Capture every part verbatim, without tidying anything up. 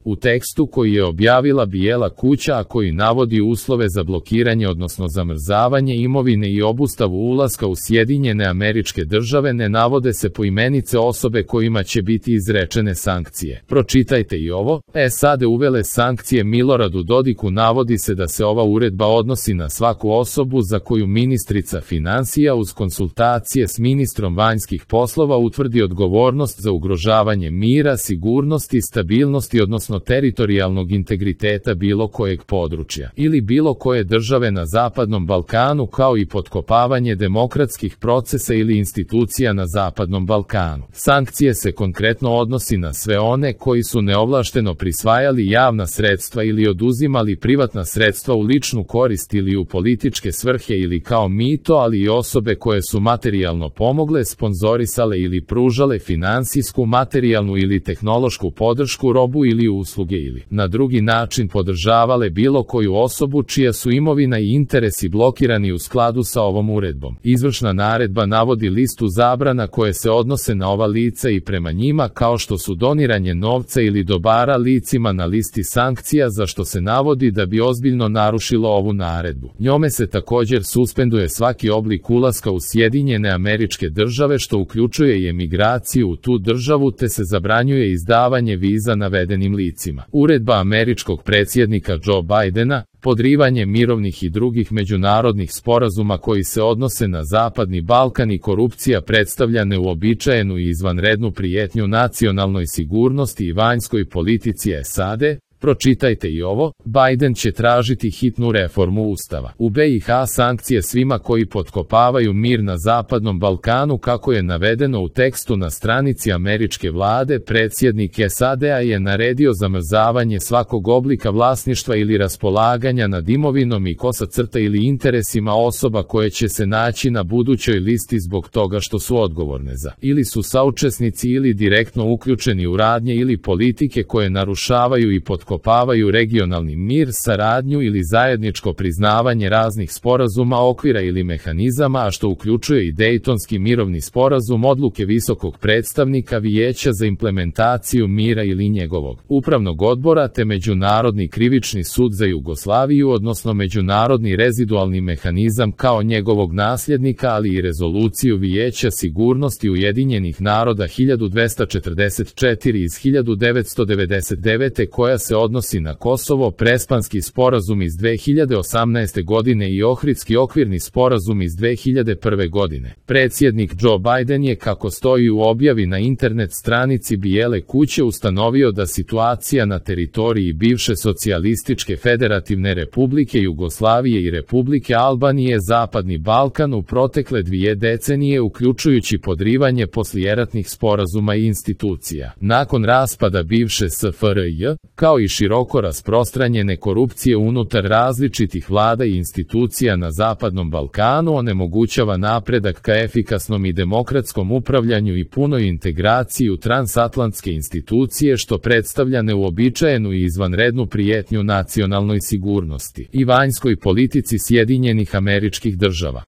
U tekstu koji je objavila Bijela kuća, a koji navodi uslove za blokiranje odnosno zamrzavanje imovine i obustavu ulaska u Sjedinjene Američke Države, ne navode se poimenice osobe kojima će biti izrečene sankcije. Pročitajte i ovo. S A D uvele sankcije Miloradu Dodiku. Navodi se da se ova uredba odnosi na svaku osobu za koju ministrica finansija uz konsultacije s ministrom vanjskih poslova utvrdi odgovornost za ugrožavanje mira, sigurnosti, stabilnosti odnosno teritorijalnog integriteta bilo kojeg područja ili bilo koje države na Zapadnom Balkanu, kao i potkopavanje demokratskih procesa ili institucija na Zapadnom Balkanu. Sankcije se konkretno odnosi na sve one koji su neovlašteno prisvajali javna sredstva ili oduzimali privatna sredstva u ličnu korist ili u političke svrhe ili kao mito, ali i osobe koje su materijalno pomogle, sponzorisale ili pružale finansijsku, materijalnu ili tehnološku podršku, robu ili usluge ili na drugi način podržavale bilo koju osobu čija su imovina i interesi blokirani u skladu sa ovom uredbom. Izvršna naredba navodi listu zabrana koje se odnose na ova lica i prema njima, kao što su doniranje novca ili dobara licima na listi sankcija, za što se navodi da bi ozbiljno narušilo ovu naredbu. Njome se također suspenduje svaki oblik ulaska u Sjedinjene Američke Države, što uključuje i emigraciju u tu državu, te se zabranjuje izdavanje viza navedenim licima. Uredba američkog predsjednika Joe Bidena, podrivanje mirovnih i drugih međunarodnih sporazuma koji se odnose na Zapadni Balkan i korupcija predstavlja neuobičajenu i izvanrednu prijetnju nacionalnoj sigurnosti i vanjskoj politici S A D. Pročitajte i ovo. Biden će tražiti hitnu reformu ustava. U B i H sankcije svima koji potkopavaju mir na Zapadnom Balkanu, kako je navedeno u tekstu na stranici američke vlade. Predsjednik S A D-a je naredio zamrzavanje svakog oblika vlasništva ili raspolaganja nad imovinom i kosa crta ili interesima osoba koje će se naći na budućoj listi zbog toga što su odgovorne za ili su saučesnici ili direktno uključeni u radnje ili politike koje narušavaju i potkopavaju Kopavaju regionalni mir, saradnju ili zajedničko priznavanje raznih sporazuma, okvira ili mehanizama, a što uključuje i Dejtonski mirovni sporazum, odluke visokog predstavnika Vijeća za implementaciju mira ili njegovog upravnog odbora, te Međunarodni krivični sud za Jugoslaviju, odnosno Međunarodni rezidualni mehanizam kao njegovog nasljednika, ali i Rezoluciju Vijeća sigurnosti Ujedinjenih naroda hiljadu dvesta četrdeset četiri iz hiljadu devetsto devedeset devete koja se odnosi na Kosovo, Prespanski sporazum iz dve hiljade osamnaeste godine i Ohridski okvirni sporazum iz dve hiljade prve godine. Predsjednik Joe Biden je, kako stoji u objavi na internet stranici Bijele kuće, ustanovio da situacija na teritoriji bivše socijalističke federativne republike Jugoslavije i Republike Albanije, Zapadni Balkan, u protekle dvije decenije, uključujući podrivanje poslijeratnih sporazuma i institucija. Nakon raspada bivše S F R J, kao i široko rasprostranjene korupcije unutar različitih vlada i institucija na Zapadnom Balkanu, onemogućava napredak ka efikasnom i demokratskom upravljanju i punoj integraciji u transatlantske institucije, što predstavlja neuobičajenu i izvanrednu prijetnju nacionalnoj sigurnosti i vanjskoj politici Sjedinjenih Američkih Država.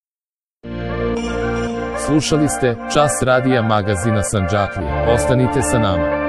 Slušali ste Čas radija magazina Sandžaklija. Ostanite sa nama.